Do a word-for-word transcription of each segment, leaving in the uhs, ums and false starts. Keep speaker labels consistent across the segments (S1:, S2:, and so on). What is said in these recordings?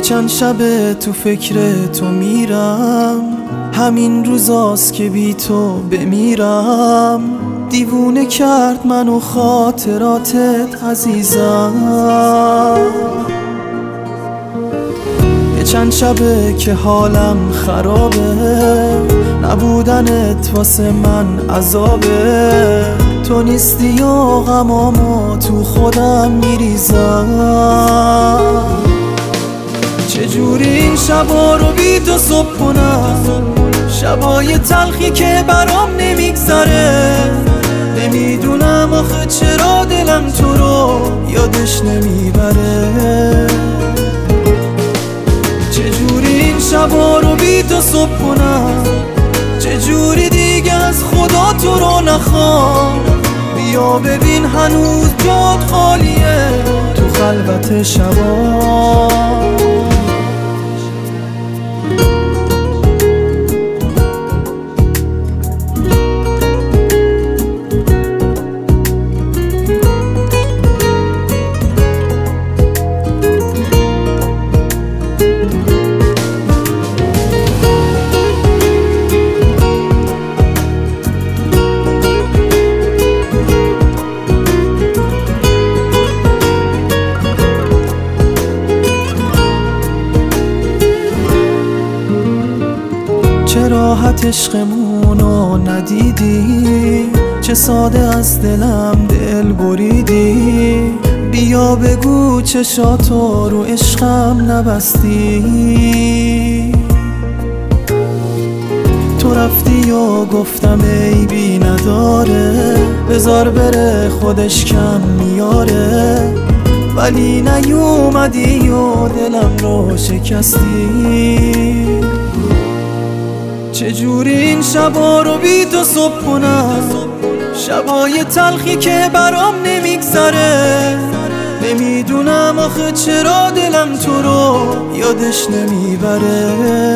S1: چند شبه تو فکر تو میرم، همین روزاست که بی تو بمیرم. دیوونه کرد منو خاطراتت عزیزم. یه چند شبه که حالم خرابه، نبودنت واسه من عذابه. تو نیستی و غمامو تو خودم میریزم. چجوری این شبا رو بی تو صبح کنم، شبای تلخی که برام نمیگذره. نمیدونم آخه چرا دلم تو رو یادش نمیبره. چجوری این شبا رو بی تو صبح کنم، چجوری دیگه از خدا تو رو نخوام. بیا ببین هنوز جات خالیه تو خلوت شبا. چه راحت عشقمونو ندیدی، چه ساده از دلم دل بریدی. بیا بگو چشاتو رو عشقم نبستی. تو رفتی و گفتم عیبی نداره، بذار بره خودش کم میاره. ولی نیومدی و دلم رو شکستی. چجوری این شبا رو بی تو صبح کنم، شبای تلخی که برام نمیگذره. نمیدونم آخه چرا دلم تو رو یادش نمیبره.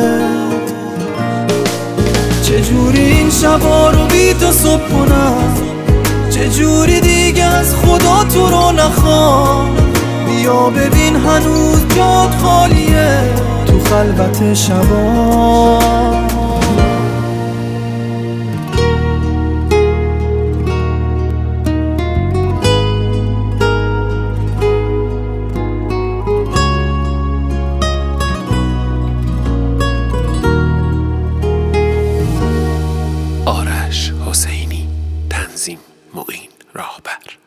S1: چجوری این شبا رو بی تو صبح کنم، چجوری دیگه از خدا تو رو نخوام. بیا ببین هنوز جات خالیه تو خلوت شبا.
S2: آرش حسینی، تنظیم معین راهبر.